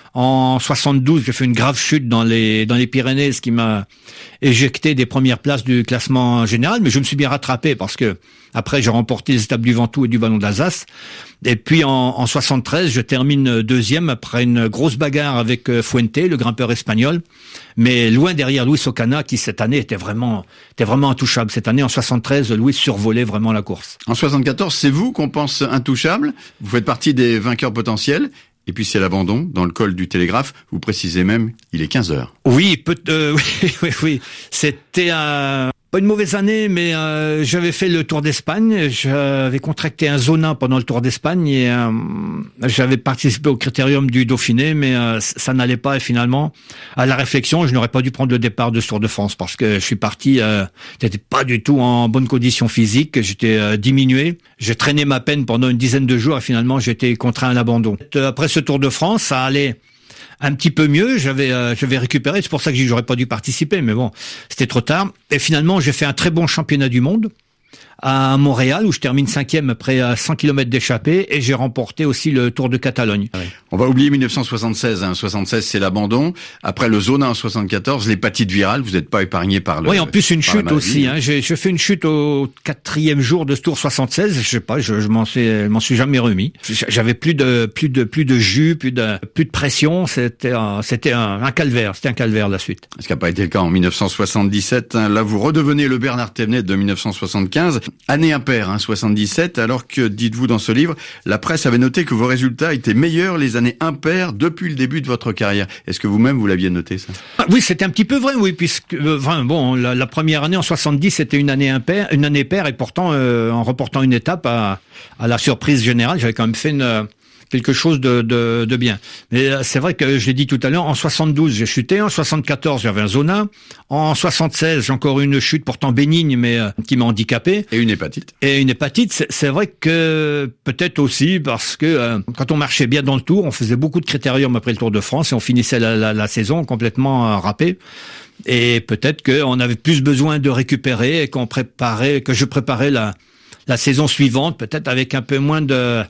en soixante-douze, j'ai fait une grave chute dans les dans les Pyrénées, ce qui m'a éjecté des premières places du classement général. Mais je me suis bien rattrapé parce que après j'ai remporté les étapes du Ventoux et du Vallon d'Alsace. Et puis en, en soixante-treize, je termine deuxième après une grosse bagarre avec Fuente, le grimpeur espagnol, mais loin derrière Luis Ocana, qui cette année était vraiment était vraiment intouchable. Cette année en soixante-treize, Luis survolait vraiment la course. En soixante-quatorze, c'est vous qu'on pense intouchable. Vous faites partie des vainqueurs potentiels. Et puis c'est l'abandon dans le col du Télégraphe. Vous précisez même, il est quinze heures. Oui, peut, euh, oui, oui, oui. C'était un, pas une mauvaise année, mais euh, j'avais fait le Tour d'Espagne. J'avais contracté un zona pendant le Tour d'Espagne et euh, j'avais participé au critérium du Dauphiné, mais euh, ça n'allait pas. Et finalement, à la réflexion, je n'aurais pas dû prendre le départ de ce Tour de France parce que je suis parti, euh, j'étais pas du tout en bonne condition physique. J'étais euh, diminué. J'ai traîné ma peine pendant une dizaine de jours et finalement, j'étais contraint à l'abandon. Après ce Tour de France, ça allait un petit peu mieux, j'avais euh, j'avais récupéré, c'est pour ça que j'aurais pas dû participer, mais bon, c'était trop tard. Et finalement, j'ai fait un très bon championnat du monde à Montréal où je termine cinquième après cent kilomètres d'échappée et j'ai remporté aussi le Tour de Catalogne. Ouais. On va oublier mille neuf cent soixante-seize. Hein. soixante-seize, c'est l'abandon. Après le zona en soixante-quatorze, l'hépatite virale. Vous n'êtes pas épargné par le. Oui, en plus une chute aussi. Hein. J'ai, j'ai fait une chute au quatrième jour de ce Tour soixante-seize. Je sais pas, je, je m'en suis, je m'en suis jamais remis. J'avais plus de, plus de, plus de jus, plus de, plus de pression. C'était, un, c'était un, un calvaire. C'était un calvaire la suite. Ce qui n'a pas été le cas en mille neuf cent soixante-dix-sept. Hein. Là, vous redevenez le Bernard Thévenet de mille neuf cent soixante-quinze. Année impaire, hein, soixante-dix-sept. Alors que, dites-vous dans ce livre, la presse avait noté que vos résultats étaient meilleurs les années impaires depuis le début de votre carrière. Est-ce que vous-même vous l'aviez noté ça? Ah, oui, c'était un petit peu vrai, oui, puisque euh, enfin bon, la, la première année en soixante-dix, c'était une année impaire, une année paire, et pourtant euh, en remportant une étape à, à la surprise générale, j'avais quand même fait une quelque chose de, de, de bien. Mais c'est vrai que je l'ai dit tout à l'heure, en soixante-douze, j'ai chuté, en soixante-quatorze, j'avais un zona, en soixante-seize, j'ai encore une chute pourtant bénigne, mais euh, qui m'a handicapé. Et une hépatite. Et une hépatite, c'est, c'est vrai que peut-être aussi parce que euh, quand on marchait bien dans le Tour, on faisait beaucoup de critériums après le Tour de France et on finissait la, la, la saison complètement euh, râpé. Et peut-être qu'on avait plus besoin de récupérer et qu'on préparait, que je préparais la la saison suivante, peut-être avec un peu moins de,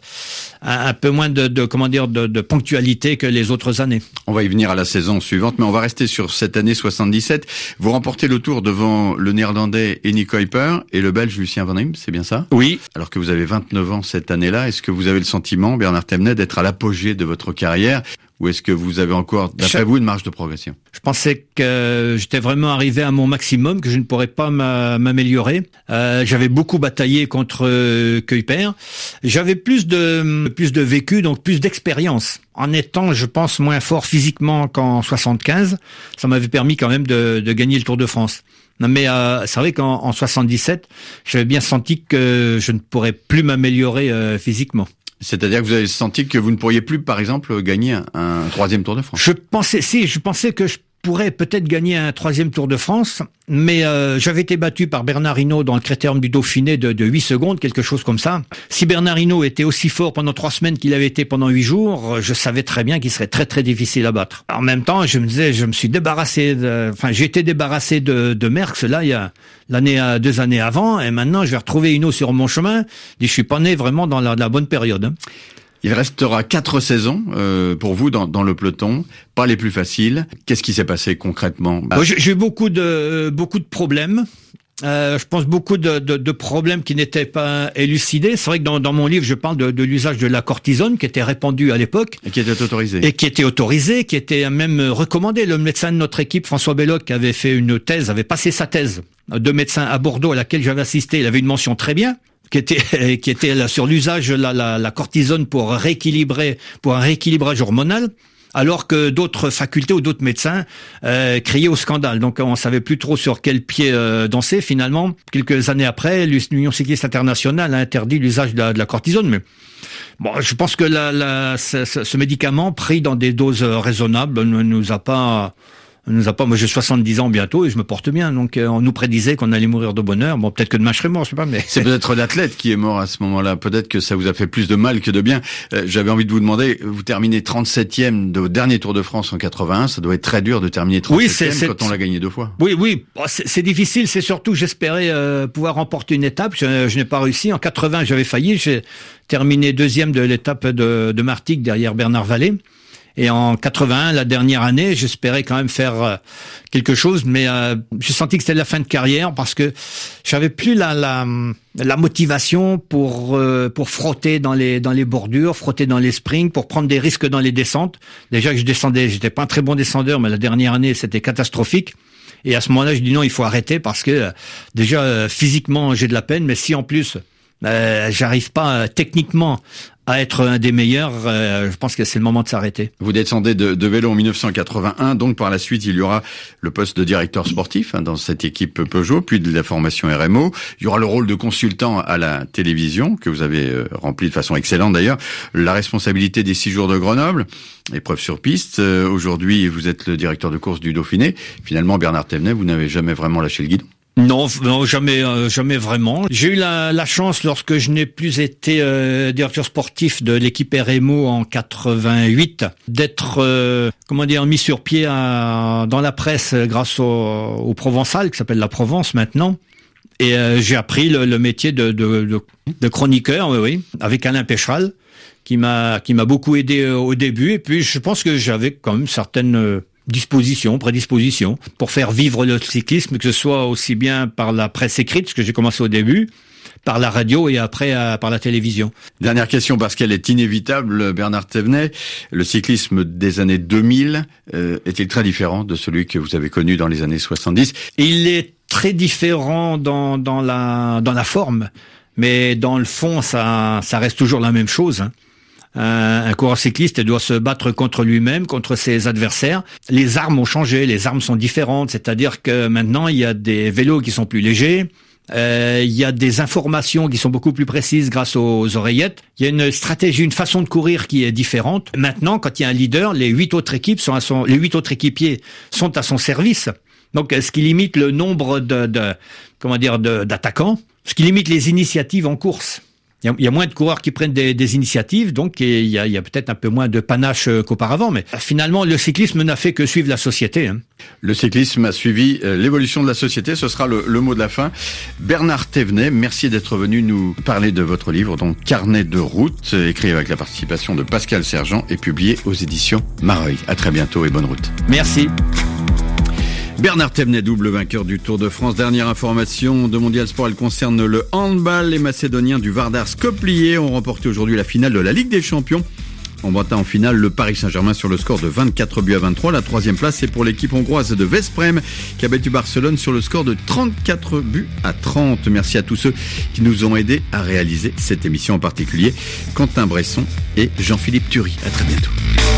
un peu moins de, de comment dire, de, de ponctualité que les autres années. On va y venir à la saison suivante, mais on va rester sur cette année soixante-dix-sept. Vous remportez le Tour devant le Néerlandais Hennie Kuiper et le Belge Lucien Van Hem, c'est bien ça? Oui. Alors que vous avez vingt-neuf ans cette année-là, est-ce que vous avez le sentiment, Bernard Thévenet, d'être à l'apogée de votre carrière? Ou est-ce que vous avez encore, d'après vous, une marge de progression? Je pensais que j'étais vraiment arrivé à mon maximum, que je ne pourrais pas m'améliorer. Euh, j'avais beaucoup bataillé contre euh, Kuiper. J'avais plus de plus de vécu, donc plus d'expérience. En étant, je pense, moins fort physiquement qu'en soixante-quinze, ça m'avait permis quand même de, de gagner le Tour de France. Non, mais euh, c'est vrai qu'en en soixante-dix-sept, j'avais bien senti que je ne pourrais plus m'améliorer euh, physiquement. C'est-à-dire que vous avez senti que vous ne pourriez plus, par exemple, gagner un, un troisième Tour de France? Je pensais, si, je pensais que je pourrais peut-être gagner un troisième Tour de France, mais euh, j'avais été battu par Bernard Hinault dans le critérium du Dauphiné de, de huit secondes, quelque chose comme ça. Si Bernard Hinault était aussi fort pendant trois semaines qu'il avait été pendant huit jours, je savais très bien qu'il serait très très difficile à battre. En même temps, je me disais, je me suis débarrassé, de, enfin j'ai été débarrassé de, de Merckx là il y a l'année deux années avant, et maintenant je vais retrouver Hinault sur mon chemin. Je suis pas né vraiment dans la, la bonne période. Hein. Il restera quatre saisons euh, pour vous dans, dans le peloton, pas les plus faciles. Qu'est-ce qui s'est passé concrètement? Bah, j'ai, j'ai eu beaucoup de beaucoup de problèmes. Euh, je pense beaucoup de, de, de problèmes qui n'étaient pas élucidés. C'est vrai que dans, dans mon livre, je parle de, de l'usage de la cortisone qui était répandue à l'époque. Et qui était autorisé. Et qui était autorisé, qui était même recommandé. Le médecin de notre équipe, François Belloc, avait fait une thèse, avait passé sa thèse de médecin à Bordeaux à laquelle j'avais assisté. Il avait une mention très bien, qui était qui était là, sur l'usage de la, la, la cortisone pour rééquilibrer, pour un rééquilibrage hormonal, alors que d'autres facultés ou d'autres médecins euh, criaient au scandale. Donc on savait plus trop sur quel pied euh, danser. Finalement, quelques années après, l'Union cycliste internationale a interdit l'usage de la, de la cortisone. Mais bon, je pense que la, la, ce, ce médicament pris dans des doses raisonnables ne nous a pas On nous a pas, moi j'ai soixante-dix ans bientôt et je me porte bien, donc euh, on nous prédisait qu'on allait mourir de bonheur. Bon, peut-être que demain je serai mort, je sais pas, mais c'est peut-être l'athlète qui est mort à ce moment-là. Peut-être que ça vous a fait plus de mal que de bien. Euh, j'avais envie de vous demander, vous terminez trente-septième de votre dernier Tour de France en quatre-vingt-un, ça doit être très dur de terminer trente-septième oui, c'est, c'est, quand on l'a gagné deux fois. Oui, oui, c'est, c'est difficile. C'est surtout, j'espérais euh, pouvoir remporter une étape. Je, je n'ai pas réussi. En quatre-vingts, j'avais failli. J'ai terminé deuxième de l'étape de, de Martigues derrière Bernard Vallée. Et en quatre-vingt-un, la dernière année, j'espérais quand même faire euh, quelque chose, mais euh, j'ai senti que c'était la fin de carrière parce que j'avais plus la la, la motivation pour euh, pour frotter dans les dans les bordures, frotter dans les sprints, pour prendre des risques dans les descentes. Déjà que je descendais, j'étais pas un très bon descendeur, mais la dernière année, c'était catastrophique. Et à ce moment-là, je dis non, il faut arrêter parce que euh, déjà euh, physiquement, j'ai de la peine, mais si en plus euh, j'arrive pas euh, techniquement à être un des meilleurs, euh, je pense que c'est le moment de s'arrêter. Vous descendez de, de vélo en dix-neuf cent quatre-vingt-un, donc par la suite il y aura le poste de directeur sportif hein, dans cette équipe Peugeot, puis de la formation R M O. Il y aura le rôle de consultant à la télévision que vous avez euh, rempli de façon excellente d'ailleurs. La responsabilité des six jours de Grenoble, épreuve sur piste. Euh, aujourd'hui vous êtes le directeur de course du Dauphiné. Finalement Bernard Thévenet, vous n'avez jamais vraiment lâché le guidon. Non, non, jamais, euh, jamais vraiment. J'ai eu la, la chance lorsque je n'ai plus été euh, directeur sportif de l'équipe R M O en quatre-vingt-huit d'être, euh, comment dire, mis sur pied à, dans la presse grâce au, au Provençal qui s'appelle La Provence maintenant. Et euh, j'ai appris le, le métier de, de, de, de chroniqueur, oui, oui, avec Alain Pécheral, qui m'a qui m'a beaucoup aidé au début. Et puis je pense que j'avais quand même certaines dispositions, prédispositions pour faire vivre le cyclisme, que ce soit aussi bien par la presse écrite, parce que j'ai commencé au début, par la radio et après euh, par la télévision. Dernière question, parce qu'elle est inévitable, Bernard Thévenet. Le cyclisme des années deux mille euh, est-il très différent de celui que vous avez connu dans les années soixante-dix? Il est très différent dans dans la dans la forme, mais dans le fond, ça ça reste toujours la même chose. Hein. Un, un coureur cycliste doit se battre contre lui-même, contre ses adversaires. Les armes ont changé, les armes sont différentes, c'est-à-dire que maintenant il y a des vélos qui sont plus légers. Euh, il y a des informations qui sont beaucoup plus précises grâce aux oreillettes. Il y a une stratégie, une façon de courir qui est différente. Maintenant, quand il y a un leader, les huit autres équipes sont à son, les huit autres équipiers sont à son service. Donc, ce qui limite le nombre de, de comment dire, de, d'attaquants, ce qui limite les initiatives en course. Il y a, il y a moins de coureurs qui prennent des, des initiatives, donc il y a, il y a peut-être un peu moins de panache qu'auparavant. Mais finalement, le cyclisme n'a fait que suivre la société. Hein. Le cyclisme a suivi euh, l'évolution de la société, ce sera le, le mot de la fin. Bernard Thévenet, merci d'être venu nous parler de votre livre, donc Carnet de route, écrit avec la participation de Pascal Sergent et publié aux éditions Mareuil. À très bientôt et bonne route. Merci. Bernard Thévenet, double vainqueur du Tour de France. Dernière information de Mondial Sport, elle concerne le handball. Les Macédoniens du Vardar Skopje ont remporté aujourd'hui la finale de la Ligue des Champions, en battant en finale le Paris Saint-Germain sur le score de vingt-quatre buts à vingt-trois. La troisième place, c'est pour l'équipe hongroise de Veszprém qui a battu Barcelone sur le score de trente-quatre buts à trente. Merci à tous ceux qui nous ont aidés à réaliser cette émission, en particulier Quentin Bresson et Jean-Philippe Thury. À très bientôt.